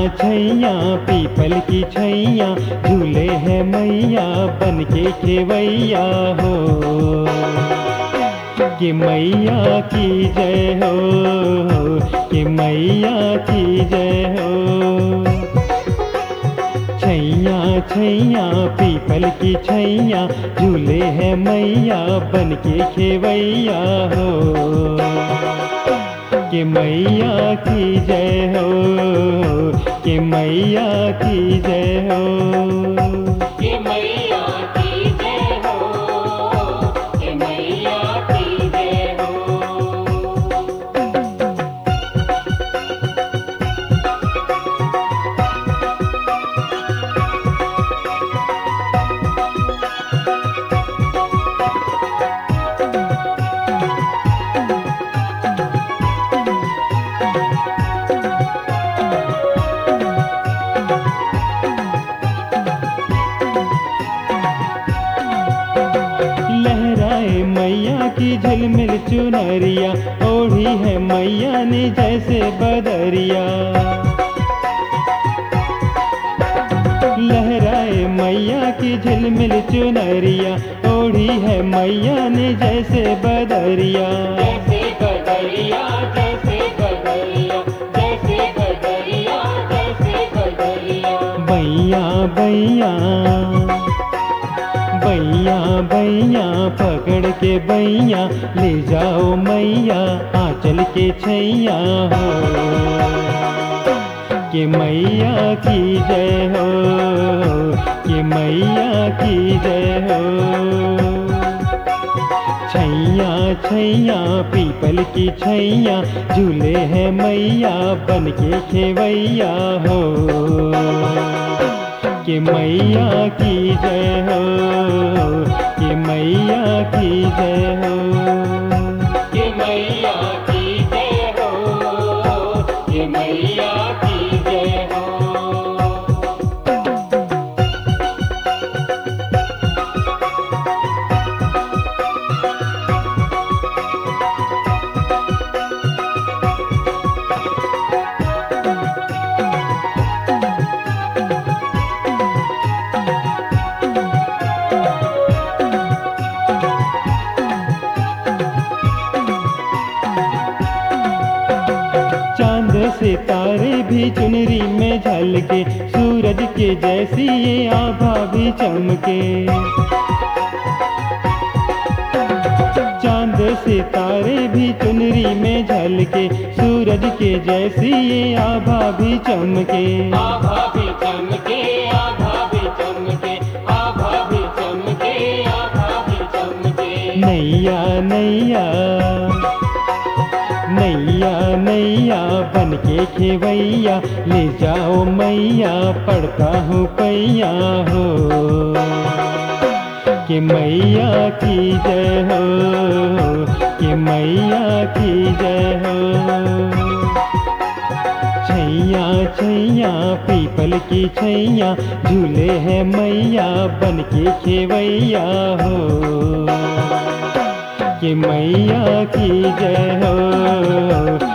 छैया पीपल की छैया झूले है मैया बन के खेवैया हो। कि मैया की जय हो, कि मैया की जय हो। छैया छैया पीपल की छैया झूले है मैया बन के खेवैया हो। कि मैया की जय हो, कि मैया की जय हो। कि मैया की जय हो, कि मैया की जय हो। लहराए मैया की झिलमिल चुनरिया ओढ़ी है मैया ने जैसे बदरिया। लहराए मैया की झिलमिल चुनरिया ओढ़ी है मैया ने जैसे बदरिया। जैसे बदरिया, जैसे बदरिया, जैसे बदरिया, जैसे बदरिया। बैया बैया बैया बैया पकड़ के बैया ले जाओ मैया आंचल के छैया हो। कि मैया की जय हो, कि मैया की जय हो। छैया छैया पीपल की छैया झूले है मैया बन के खेवैया हो। कि मैया की जय हो, कि मैया की जय हो। कि मैया की जय हो, कि मैया की जय हो। चांद सितारे भी चुनरी में झलके सूरज के जैसी ये आभा भी चमके। चांद सितारे भी चुनरी में झलके सूरज के जैसी ये आभा भी चमके। आभा भी चमके, आभा भी चमके, आभा भी चमके, आभा भी चमके। नैया नैया नैया नैया बन के खेवैया ले जाओ मैया पड़ता हूँ पैया हो। कि मैया की जय हो, कि मैया की जय हो। छैया छैया पीपल की छैया झूले है मैया बन के खेवैया हो। कि मैया की जय हो,